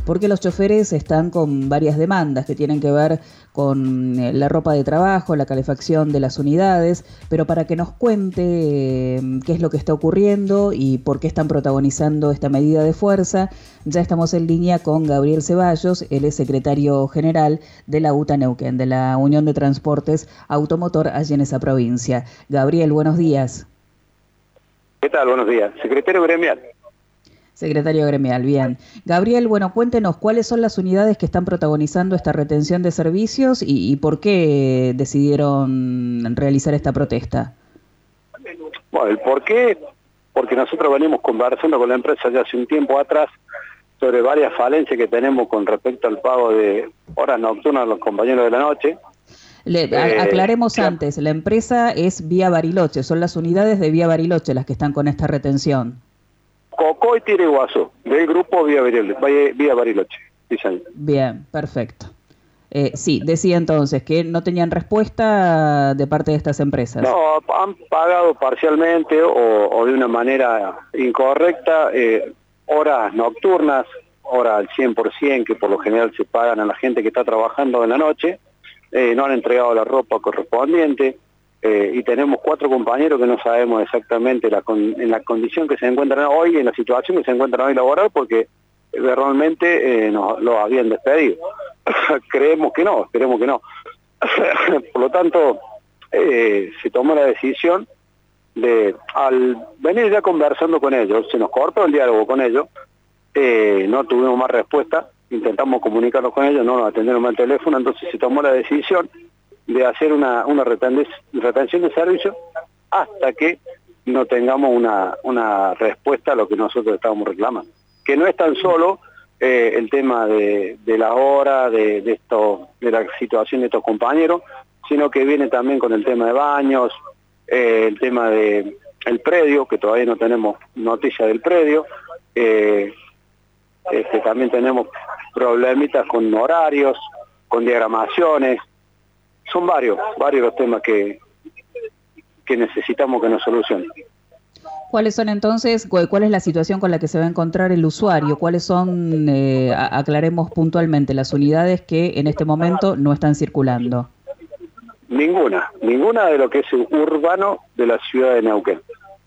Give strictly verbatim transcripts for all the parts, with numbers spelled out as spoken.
porque los choferes están con varias demandas que tienen que ver con la ropa de trabajo, la calefacción de las unidades, pero para que nos cuente eh, qué es lo que está ocurriendo y por qué están protagonizando esta medida de fuerza, ya estamos en línea con Gabriel Ceballos, él es secretario general de la UTA Neuquén, de la Unión de Transportes Automotor allí en esa provincia. Gabriel, buenos días. ¿Qué tal? Buenos días. Secretario gremial. Secretario gremial, bien. Gabriel, bueno, cuéntenos cuáles son las unidades que están protagonizando esta retención de servicios y, y por qué decidieron realizar esta protesta. Bueno, el por qué, porque nosotros venimos conversando con la empresa ya hace un tiempo atrás sobre varias falencias que tenemos con respecto al pago de horas nocturnas a los compañeros de la noche. Le, eh, aclaremos antes, la empresa es Vía Bariloche, son las unidades de Vía Bariloche las que están con esta retención. Cocoy Tiriguazú, del grupo Vía Bariloche. Vía Bariloche. Bien, perfecto. Eh, sí, decía entonces que no tenían respuesta de parte de estas empresas. No, han pagado parcialmente o, o de una manera incorrecta eh, horas nocturnas, horas al cien por ciento, que por lo general se pagan a la gente que está trabajando en la noche. Eh, no han entregado la ropa correspondiente eh, y tenemos cuatro compañeros que no sabemos exactamente la con, en la condición que se encuentran hoy, en la situación que se encuentran hoy laboral, porque realmente eh, nos lo habían despedido. Creemos que no, esperemos que no. Por lo tanto, eh, se tomó la decisión de, al venir ya conversando con ellos, se nos cortó el diálogo con ellos, eh, no tuvimos más respuesta, intentamos comunicarnos con ellos, no nos atendieron más el teléfono, entonces se tomó la decisión de hacer una, una retención de servicio hasta que no tengamos una, una respuesta a lo que nosotros estábamos reclamando. Que no es tan solo eh, el tema de, de la hora, de, de, esto, de la situación de estos compañeros, sino que viene también con el tema de baños, eh, el tema de el predio, que todavía no tenemos noticia del predio, eh, este, también tenemos problemitas con horarios, con diagramaciones, son varios, varios los temas que, que necesitamos que nos solucionen. ¿Cuáles son entonces, cuál es la situación con la que se va a encontrar el usuario? ¿Cuáles son, eh, aclaremos puntualmente, las unidades que en este momento no están circulando? Ninguna, ninguna de lo que es urbano de la ciudad de Neuquén.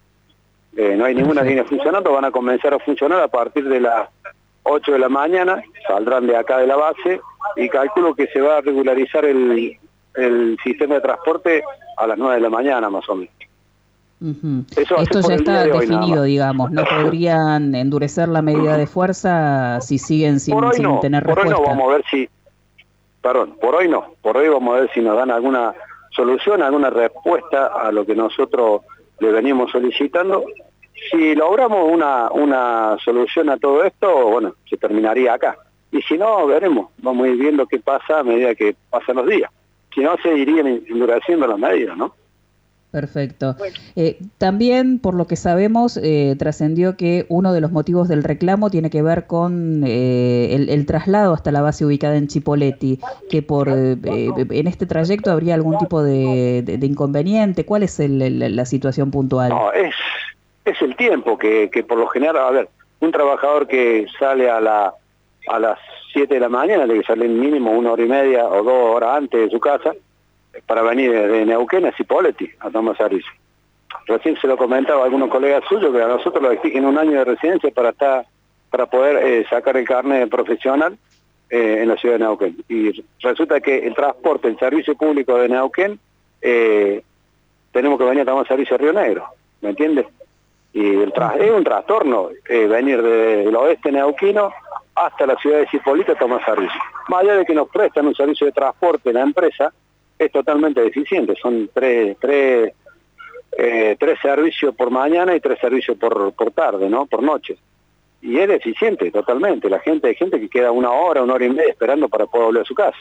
Eh, no hay ninguna línea funcionando, van a comenzar a funcionar a partir de las ocho de la mañana, saldrán de acá de la base y calculo que se va a regularizar el, el sistema de transporte a las nueve de la mañana más o menos. Uh-huh. Esto ya está definido, digamos, no podrían endurecer la medida de fuerza si siguen sin, sin no, tener por respuesta. Por hoy no, vamos a ver si, perdón, por hoy no, por hoy vamos a ver si nos dan alguna solución, alguna respuesta a lo que nosotros le venimos solicitando. Si logramos una, una solución a todo esto, bueno, se terminaría acá. Y si no, veremos, vamos a ir viendo qué pasa a medida que pasan los días. Si no, se irían endureciendo las medidas, ¿no? Perfecto. Eh, también, por lo que sabemos, eh, trascendió que uno de los motivos del reclamo tiene que ver con eh, el, el traslado hasta la base ubicada en Chipoleti, que por eh, en este trayecto habría algún tipo de, de, de inconveniente. ¿Cuál es el, el, la situación puntual? No, es, es el tiempo que, que por lo general, a ver, un trabajador que sale a la a las siete de la mañana, tiene que salir mínimo una hora y media o dos horas antes de su casa, para venir de Neuquén a Cipolletti a tomar servicio. Recién se lo comentaba a algunos colegas suyos que a nosotros nos exigen un año de residencia para estar para poder eh, sacar el carnet profesional eh, en la ciudad de Neuquén. Y resulta que el transporte, el servicio público de Neuquén, eh, tenemos que venir a tomar servicio a Río Negro, ¿me entiendes? Y el tra es un trastorno eh, venir del oeste neuquino hasta la ciudad de Cipolletti a tomar servicio. Más allá de que nos prestan un servicio de transporte en la empresa, es totalmente deficiente, son tres, tres, eh, tres servicios por mañana y tres servicios por, por tarde, ¿no? Por noche. Y es deficiente totalmente, la gente, hay gente que queda una hora, una hora y media esperando para poder volver a su casa.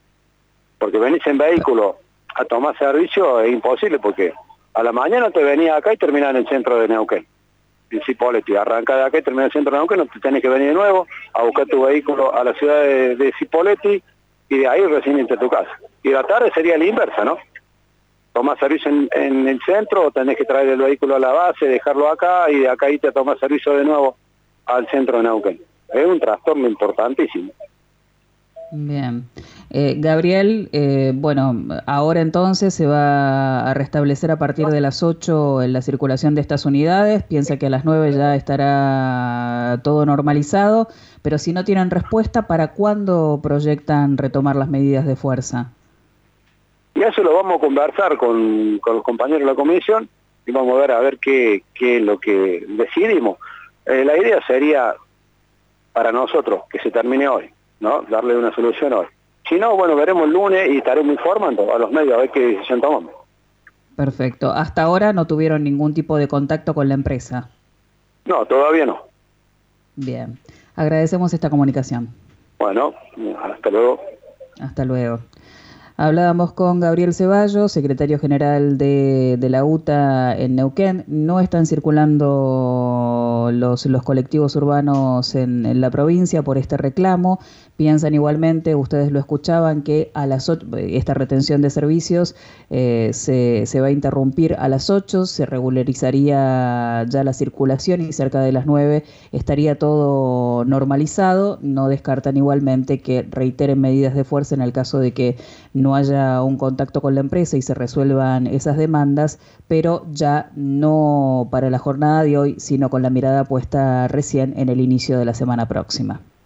Porque venís en vehículo a tomar servicio es imposible, porque a la mañana te venís acá y terminás en el centro de Neuquén, en Cipolletti, arrancás de acá y terminás en el centro de Neuquén, no te tenés que venir de nuevo a buscar tu vehículo a la ciudad de, de Cipolletti, y de ahí recién irte a tu casa. Y la tarde sería la inversa, ¿no? Tomás servicio en, en el centro, o tenés que traer el vehículo a la base, dejarlo acá, y de acá irte a tomar servicio de nuevo al centro de Neuquén. es un trastorno importantísimo. Bien. Eh, Gabriel, eh, bueno, ahora entonces se va a restablecer a partir de las ocho en la circulación de estas unidades, piensa que a las nueve ya estará todo normalizado, pero si no tienen respuesta, ¿para cuándo proyectan retomar las medidas de fuerza? Y eso lo vamos a conversar con, con los compañeros de la comisión y vamos a ver a ver qué, qué es lo que decidimos. Eh, la idea sería para nosotros que se termine hoy, ¿no? Darle una solución hoy. Si no, bueno, veremos el lunes y estaremos informando a los medios a ver qué decisión tomamos. Perfecto. ¿Hasta ahora no tuvieron ningún tipo de contacto con la empresa? No, todavía no. Bien. Agradecemos esta comunicación. Bueno, hasta luego. Hasta luego. Hablábamos con Gabriel Ceballos, secretario general de, de la U T A en Neuquén. No están circulando los, los colectivos urbanos en, en la provincia por este reclamo. Piensan igualmente, ustedes lo escuchaban, que a las ocho, esta retención de servicios eh, se, se va a interrumpir a las ocho, se regularizaría ya la circulación y cerca de las nueve estaría todo normalizado. No descartan igualmente que reiteren medidas de fuerza en el caso de que no haya un contacto con la empresa y se resuelvan esas demandas, pero ya no para la jornada de hoy, sino con la mirada puesta recién en el inicio de la semana próxima.